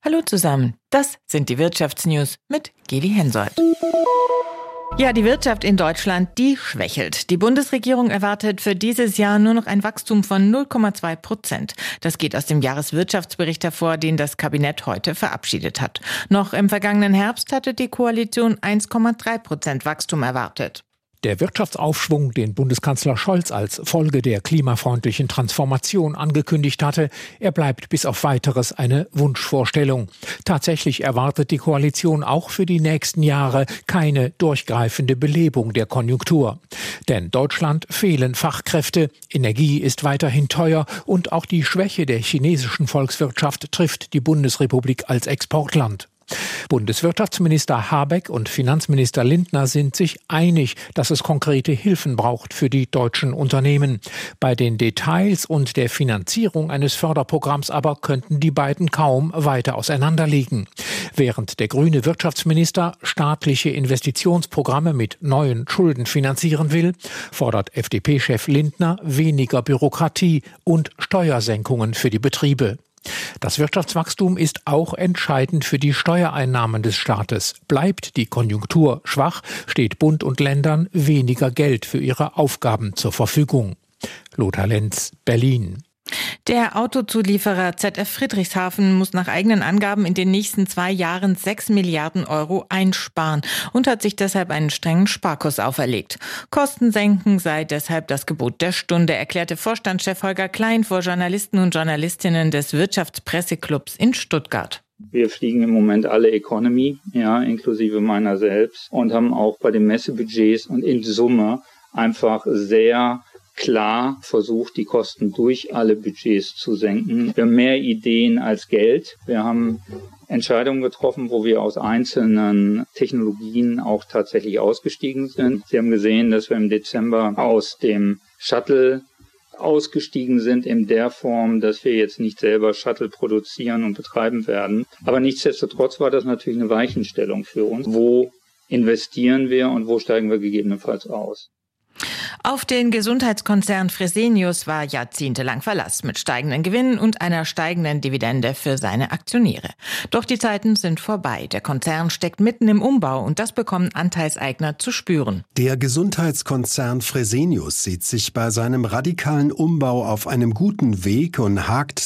Hallo zusammen, das sind die Wirtschaftsnews mit Geli Hensoldt. Ja, die Wirtschaft in Deutschland, die schwächelt. Die Bundesregierung erwartet für dieses Jahr nur noch ein Wachstum von 0,2%. Das geht aus dem Jahreswirtschaftsbericht hervor, den das Kabinett heute verabschiedet hat. Noch im vergangenen Herbst hatte die Koalition 1,3% Wachstum erwartet. Der Wirtschaftsaufschwung, den Bundeskanzler Scholz als Folge der klimafreundlichen Transformation angekündigt hatte, er bleibt bis auf Weiteres eine Wunschvorstellung. Tatsächlich erwartet die Koalition auch für die nächsten Jahre keine durchgreifende Belebung der Konjunktur. Denn Deutschland fehlen Fachkräfte, Energie ist weiterhin teuer und auch die Schwäche der chinesischen Volkswirtschaft trifft die Bundesrepublik als Exportland. Bundeswirtschaftsminister Habeck und Finanzminister Lindner sind sich einig, dass es konkrete Hilfen braucht für die deutschen Unternehmen. Bei den Details und der Finanzierung eines Förderprogramms aber könnten die beiden kaum weiter auseinanderliegen. Während der grüne Wirtschaftsminister staatliche Investitionsprogramme mit neuen Schulden finanzieren will, fordert FDP-Chef Lindner weniger Bürokratie und Steuersenkungen für die Betriebe. Das Wirtschaftswachstum ist auch entscheidend für die Steuereinnahmen des Staates. Bleibt die Konjunktur schwach, steht Bund und Ländern weniger Geld für ihre Aufgaben zur Verfügung. Lothar Lenz, Berlin. Der Autozulieferer ZF Friedrichshafen muss nach eigenen Angaben in den nächsten 2 Jahren 6 Milliarden Euro einsparen und hat sich deshalb einen strengen Sparkurs auferlegt. Kosten senken sei deshalb das Gebot der Stunde, erklärte Vorstandschef Holger Klein vor Journalisten und Journalistinnen des Wirtschaftspresseclubs in Stuttgart. Wir fliegen im Moment alle Economy, inklusive meiner selbst, und haben auch bei den Messebudgets und in Summe einfach sehr klar versucht, die Kosten durch alle Budgets zu senken. Wir haben mehr Ideen als Geld. Wir haben Entscheidungen getroffen, wo wir aus einzelnen Technologien auch tatsächlich ausgestiegen sind. Sie haben gesehen, dass wir im Dezember aus dem Shuttle ausgestiegen sind in der Form, dass wir jetzt nicht selber Shuttle produzieren und betreiben werden. Aber nichtsdestotrotz war das natürlich eine Weichenstellung für uns. Wo investieren wir und wo steigen wir gegebenenfalls aus? Auf den Gesundheitskonzern Fresenius war jahrzehntelang Verlass mit steigenden Gewinnen und einer steigenden Dividende für seine Aktionäre. Doch die Zeiten sind vorbei. Der Konzern steckt mitten im Umbau und das bekommen Anteilseigner zu spüren. Der Gesundheitskonzern Fresenius sieht sich bei seinem radikalen Umbau auf einem guten Weg und hakt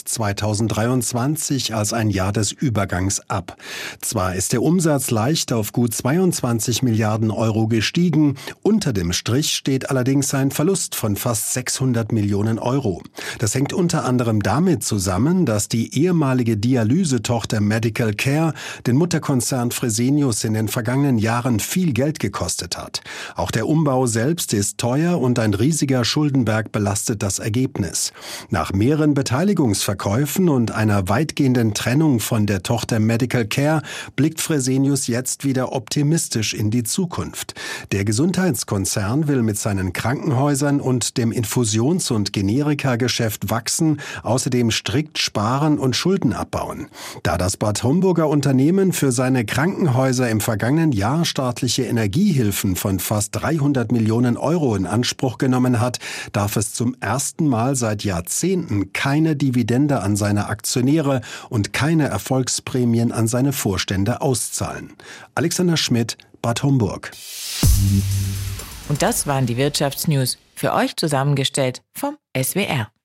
2023 als ein Jahr des Übergangs ab. Zwar ist der Umsatz leicht auf gut 22 Milliarden Euro gestiegen, unter dem Strich steht allerdings ein Verlust von fast 600 Millionen Euro. Das hängt unter anderem damit zusammen, dass die ehemalige Dialysetochter Medical Care den Mutterkonzern Fresenius in den vergangenen Jahren viel Geld gekostet hat. Auch der Umbau selbst ist teuer und ein riesiger Schuldenberg belastet das Ergebnis. Nach mehreren Beteiligungsverkäufen und einer weitgehenden Trennung von der Tochter Medical Care blickt Fresenius jetzt wieder optimistisch in die Zukunft. Der Gesundheitskonzern will mit seinen Krankenhäusern und dem Infusions- und Generika-Geschäft wachsen, außerdem strikt sparen und Schulden abbauen. Da das Bad Homburger Unternehmen für seine Krankenhäuser im vergangenen Jahr staatliche Energiehilfen von fast 300 Millionen Euro in Anspruch genommen hat, darf es zum ersten Mal seit Jahrzehnten keine Dividende an seine Aktionäre und keine Erfolgsprämien an seine Vorstände auszahlen. Alexander Schmidt, Bad Homburg. Und das waren die Wirtschaftsnews, für euch zusammengestellt vom SWR.